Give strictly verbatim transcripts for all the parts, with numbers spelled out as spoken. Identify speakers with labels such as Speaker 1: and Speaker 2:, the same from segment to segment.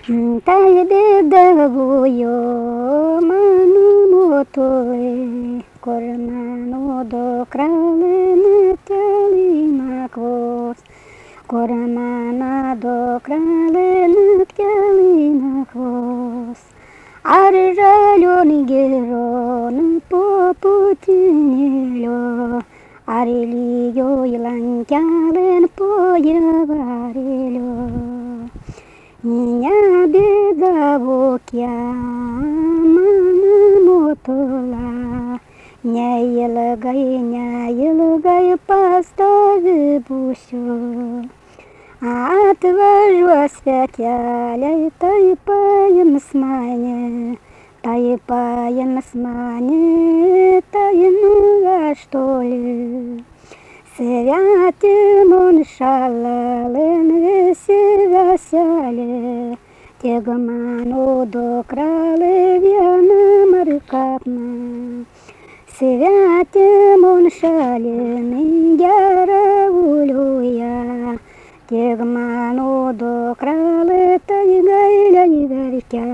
Speaker 1: Tay bedavoyo manu motoe Cormano do crale natali makvos Cormana do crale natali makvos Arjalon geron poputinelo Arelio ilankalen poyavarelo Меня бедовокья мотола, не елгай, не елгай, постави бусю. Отвожу освятяля, тай паем смане, тай паем смане, тай ну что ли. Святым он шалален веселясяле, Тегману до крале вяна маркапна. Святым он шален яравулюя, Тегману до крале тайгайля веркя.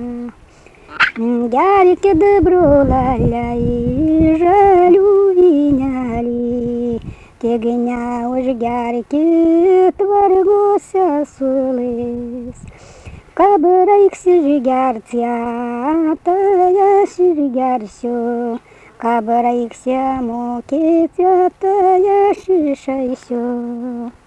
Speaker 1: Ярики добрулаля и жалю виняли, Тегня уж ярики тваргося сулис. Кабрайк сижгарця, тая сижгарсю, Кабрайк ся мукиця, тая шишайсю.